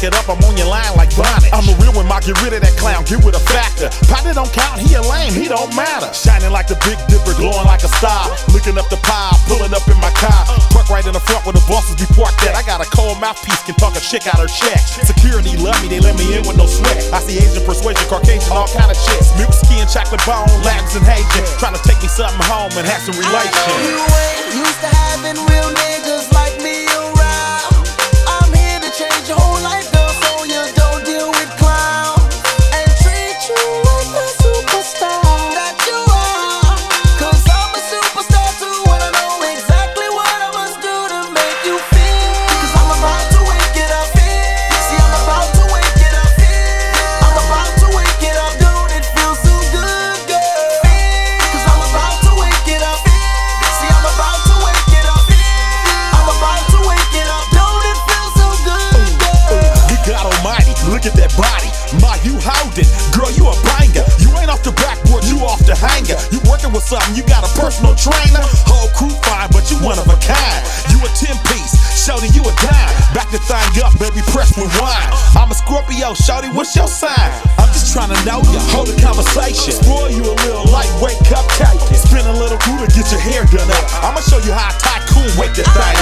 pick it up, I'm on your line like Bonnet. I'm a real one, ma, get rid of that clown, get with a factor. Partner don't count, he a lame, he don't matter. Shining like the Big Dipper, glowing like a star. Looking up the pile, pulling up in my car. Park right in the front where the bosses be parked at. I got a cold mouthpiece, can talk a chick out her check. Security love me, they let me in with no sweat. I see Asian persuasion, Caucasian, all kind of shits. Milk skin, chocolate bone, Latins and Haitian. Trying to take me something home and have some relation. You ain't used to having real niggas like me around. I'm here to change your whole life, girl, so you don't deal with clowns and treat you like the superstar that you are. Cause I'm a superstar too, and I know exactly what I must do to make you feel. Cause I'm about to wake it up. See, I'm about to wake it up. I'm about to wake it up. Don't it feel so good, girl? Cause I'm about to wake it up. See, I'm about to wake it up. I'm about to wake it up. Don't it feel so good, girl? Good God Almighty, look at that body. Ma, you holding, girl, you a banger. You ain't off the backboard, you off the hanger. You working with something, you got a personal trainer. Whole crew fine, but you one of a kind. You a 10-piece, shawty, you a dime. Back the thing up, baby, press rewind. I'm a Scorpio, shawty, what's your sign? I'm just trying to know ya, hold a conversation. Spoil you a little lightweight cupcake. Spin a little cooler, get your hair done up. I'ma show you how a tycoon wake that thing